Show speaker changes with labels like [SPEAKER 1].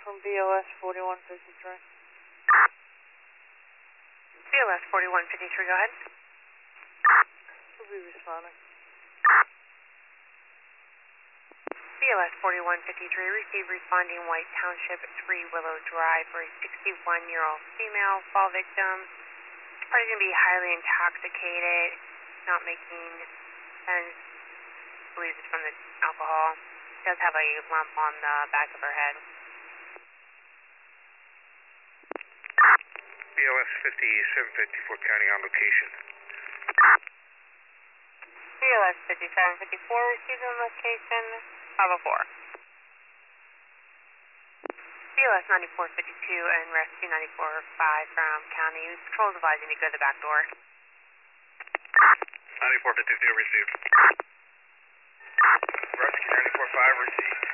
[SPEAKER 1] from BLS 4153.
[SPEAKER 2] BLS 4153, go ahead.
[SPEAKER 1] We'll be responding.
[SPEAKER 2] BLS 4153, receive responding White Township 3 Willow Drive for a 61-year-old female fall victim. Probably going to be highly intoxicated, not making sense. Believes it's from the alcohol. Does have a lump on the back of her head.
[SPEAKER 3] BLS 5754 county on location.
[SPEAKER 2] BLS 5754 received on location 504. BLS 9452 and rescue 945 from county. Patrol is advising to go to the back door.
[SPEAKER 3] 9452 received. Rescue 945 received.